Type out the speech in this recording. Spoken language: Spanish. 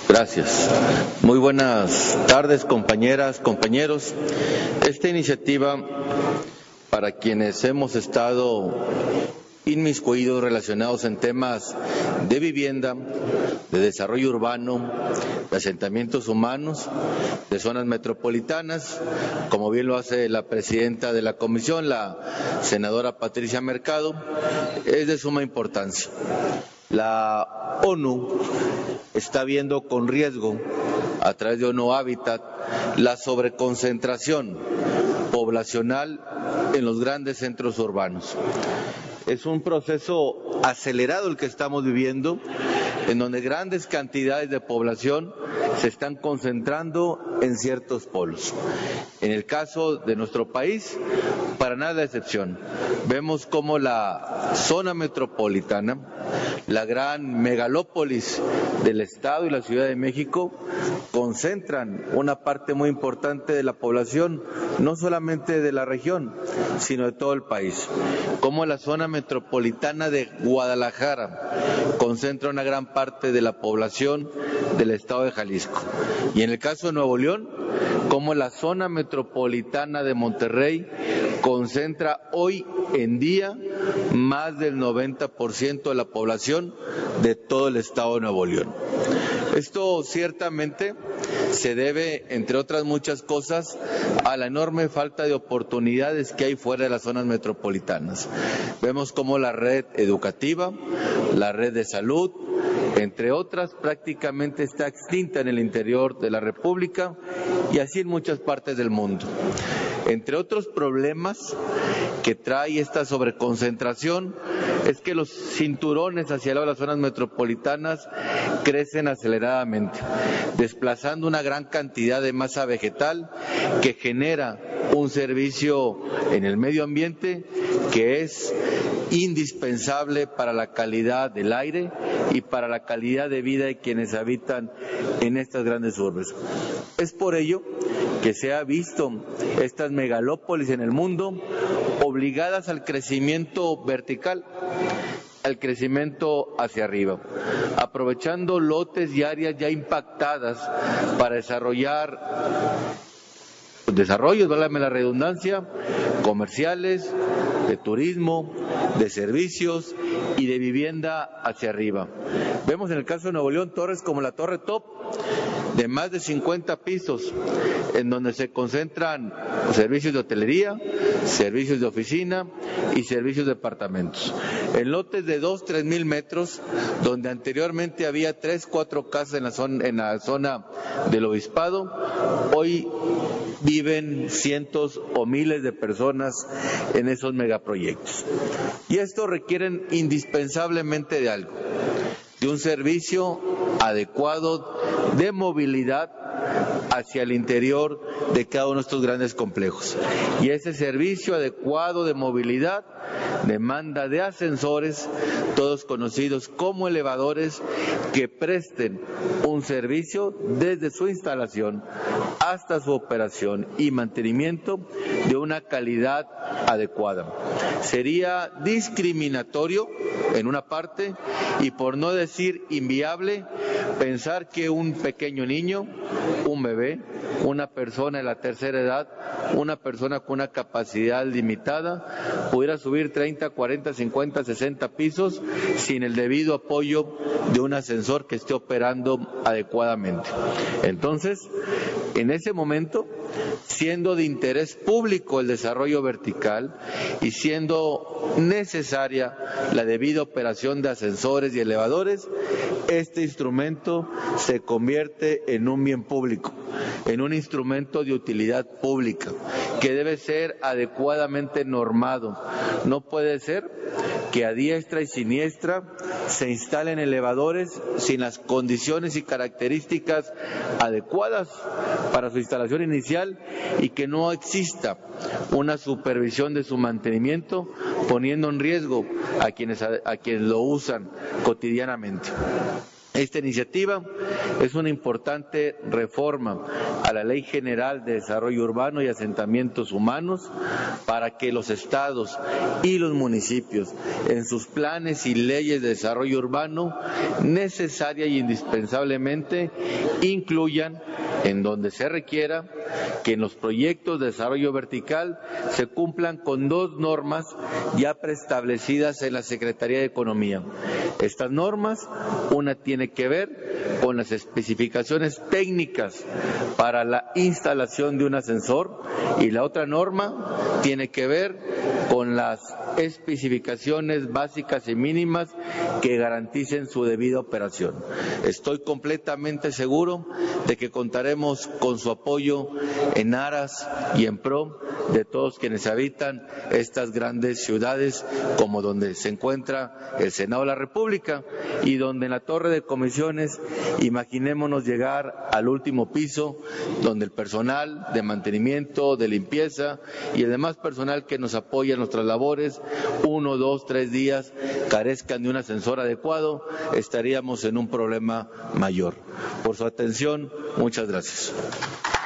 Gracias. Muy buenas tardes, compañeras, compañeros. Esta iniciativa, para quienes hemos estado inmiscuidos relacionados en temas de vivienda, de desarrollo urbano, de asentamientos humanos, de zonas metropolitanas, como bien lo hace la presidenta de la comisión, la senadora Patricia Mercado, es de suma importancia. La ONU está viendo con riesgo, a través de ONU Habitat, la sobreconcentración poblacional en los grandes centros urbanos. Es un proceso acelerado el que estamos viviendo, en donde grandes cantidades de población se están concentrando en ciertos polos. En el caso de nuestro país, para nada excepción. Vemos cómo la zona metropolitana, la gran megalópolis del Estado y la Ciudad de México, concentran una parte muy importante de la población, no solamente de la región, sino de todo el país. Como la zona metropolitana de Guadalajara concentra una gran parte de la población del Estado de Jalisco. Y en el caso de Nuevo León, como la zona metropolitana de Monterrey concentra hoy en día más del 90% de la población de todo el Estado de Nuevo León. Esto ciertamente se debe, entre otras muchas cosas, a la enorme falta de oportunidades que hay fuera de las zonas metropolitanas. Vemos cómo la red educativa, la red de salud, entre otras, prácticamente está extinta en el interior de la República y así en muchas partes del mundo. Entre otros problemas que trae esta sobreconcentración es que los cinturones hacia el lado de las zonas metropolitanas crecen aceleradamente, desplazando una gran cantidad de masa vegetal que genera un servicio en el medio ambiente que es indispensable para la calidad del aire y para la calidad de vida de quienes habitan en estas grandes urbes. Es por ello que se ha visto estas megalópolis en el mundo obligadas al crecimiento vertical, al crecimiento hacia arriba, aprovechando lotes y áreas ya impactadas para desarrollos, válgame la redundancia, comerciales, de turismo, de servicios y de vivienda hacia arriba. Vemos en el caso de Nuevo León torres como la Torre Top, de más de 50 pisos, en donde se concentran servicios de hotelería, servicios de oficina y servicios de departamentos. En lotes de 2-3 mil metros, donde anteriormente había 3-4 casas en la zona del obispado, hoy viven cientos o miles de personas en esos megaproyectos. Y esto requieren indispensablemente de algo, de un servicio adecuado de movilidad hacia el interior de cada uno de estos grandes complejos. Y ese servicio adecuado de movilidad demanda de ascensores, todos conocidos como elevadores, que presten un servicio desde su instalación hasta su operación y mantenimiento de una calidad adecuada. Sería discriminatorio, en una parte, y por no decir inviable, pensar que un pequeño niño, un bebé, una persona de la tercera edad, una persona con una capacidad limitada, pudiera subir 30, 40, 50, 60 pisos sin el debido apoyo de un ascensor que esté operando adecuadamente. Entonces, en ese momento, siendo de interés público el desarrollo vertical y siendo necesaria la debida operación de ascensores y elevadores, este instrumento se convierte en un bien público, en un instrumento de utilidad pública que debe ser adecuadamente normado. No puede ser que a diestra y siniestra se instalen elevadores sin las condiciones y características adecuadas para su instalación inicial y que no exista una supervisión de su mantenimiento, poniendo en riesgo a quienes lo usan cotidianamente. Esta iniciativa es una importante reforma a la Ley General de Desarrollo Urbano y Asentamientos Humanos para que los estados y los municipios, en sus planes y leyes de desarrollo urbano, necesaria y indispensablemente incluyan, en donde se requiera, que en los proyectos de desarrollo vertical se cumplan con dos normas ya preestablecidas en la Secretaría de Economía. Estas normas, una tiene que ver con las especificaciones técnicas para la instalación de un ascensor y la otra norma tiene que ver con las especificaciones básicas y mínimas que garanticen su debida operación. Estoy completamente seguro de que contaremos con su apoyo en aras y en pro de todos quienes habitan estas grandes ciudades, como donde se encuentra el Senado de la República y donde en la torre de comisiones imaginémonos llegar al último piso, donde el personal de mantenimiento, de limpieza y el demás personal que nos apoya en nuestras labores, 1, 2, 3 días, carezcan de un ascensor adecuado, estaríamos en un problema mayor. Por su atención, muchas gracias.